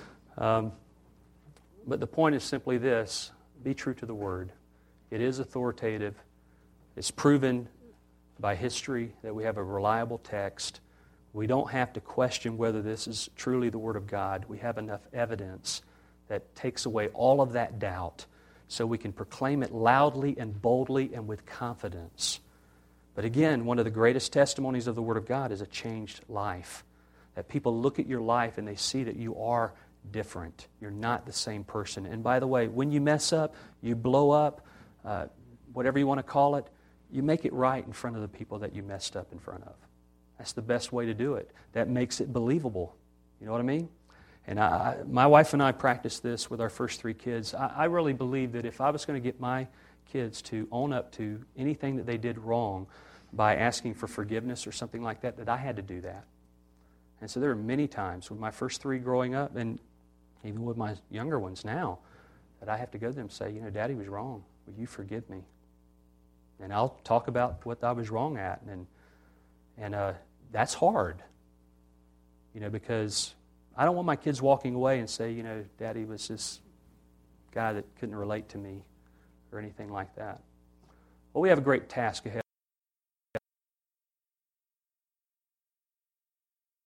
But the point is simply this: be true to the Word. It is authoritative. It's proven by history that we have a reliable text. We don't have to question whether this is truly the Word of God. We have enough evidence that takes away all of that doubt, so we can proclaim it loudly and boldly and with confidence. But again, one of the greatest testimonies of the Word of God is a changed life. That people look at your life and they see that you are different. You're not the same person. And by the way, when you mess up, you blow up, whatever you want to call it, you make it right in front of the people that you messed up in front of. That's the best way to do it. That makes it believable. You know what I mean? And my wife and I practiced this with our first 3 kids. I really believe that if I was going to get my kids to own up to anything that they did wrong by asking for forgiveness or something like that, that I had to do that. And so there were many times with my first 3 growing up, and even with my younger ones now, that I have to go to them and say, Daddy was wrong. Will you forgive me? And I'll talk about what I was wrong at. And that's hard, because I don't want my kids walking away and say, Daddy was this guy that couldn't relate to me or anything like that. Well, we have a great task ahead.